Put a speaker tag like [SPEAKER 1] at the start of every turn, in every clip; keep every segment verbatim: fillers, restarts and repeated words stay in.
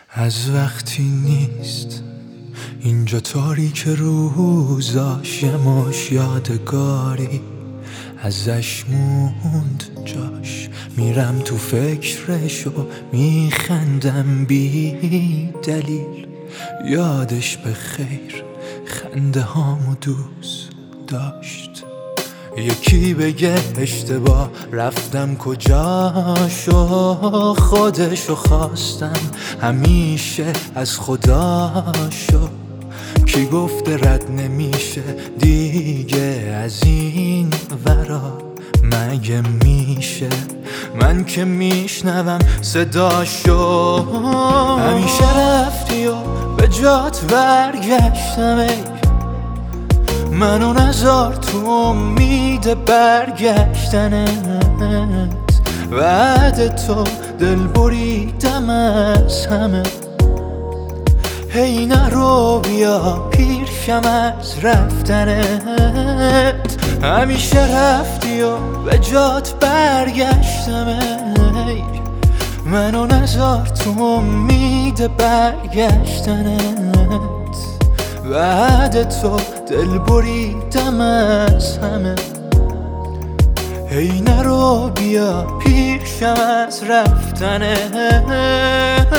[SPEAKER 1] از وقتی نیست اینجا تاریک روزاش، یه مش یادگاری ازش موند جاش. میرم تو فکرش و میخندم بی دلیل، یادش به خیر خنده هامو دوست داشت. یکی بگه اشتباه رفتم کجاشو، خودشو خواستم همیشه از خداشو. کی گفته رد نمیشه دیگه از این ورا، مگه میشه من که میشنوم صداشو. همیشه رفتی و به جات برگشتم، ای منو نذار تو امید برگشتنت. بعد تو دل بریدم از همه، هی نرو بیا پیشم از رفتنت. همیشه رفتی و به جات برگشتم، ای منو نذار تو امید برگشتنت. بعد تو دل بریدم از همه، هی نرو بیا پیشم از رفتنت.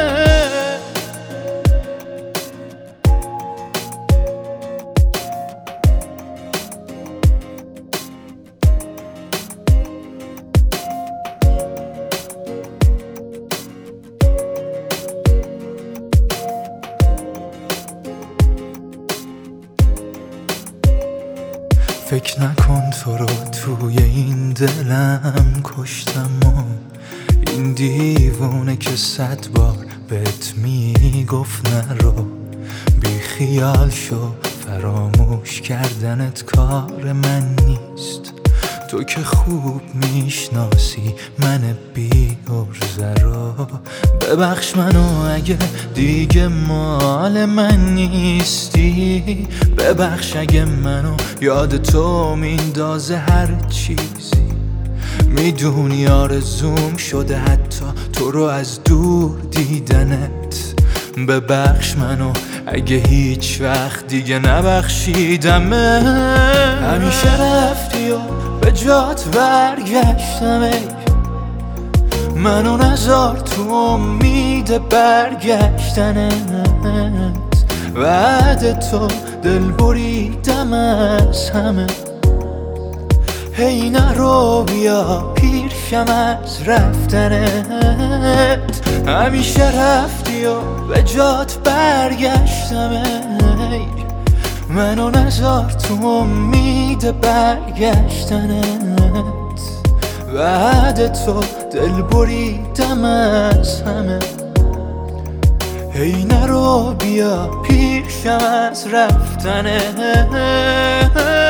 [SPEAKER 1] فکر نکن تو رو توی این دلم کشتم و این دیوونه که صد بار بهت میگفت نرو. بی خیال شو، فراموش کردنت کار من نیست. تو که خوب میشناسی من بی عرضه رو. ببخش منو اگه دیگه مال من نیستی، ببخش اگه منو یاد تو میندازه هر چیزی. میدونی آرزوم شده حتی تو رو از دور دیدنت. ببخش منو اگه هیچ وقت دیگه نبخشیدم. همیشه رفتی و به جات برگشتم، ای منو نذار تو امید برگشتنت. بعد تو دل بریدم از همه، هی نرو بیا پیشم از رفتنت. همیشه رفتی و به جات برگشتم، ای منو نذار تو امید برگشتنت. بعد تو دل بریدم از همه، هی نرو بیا پیشم از رفتنت.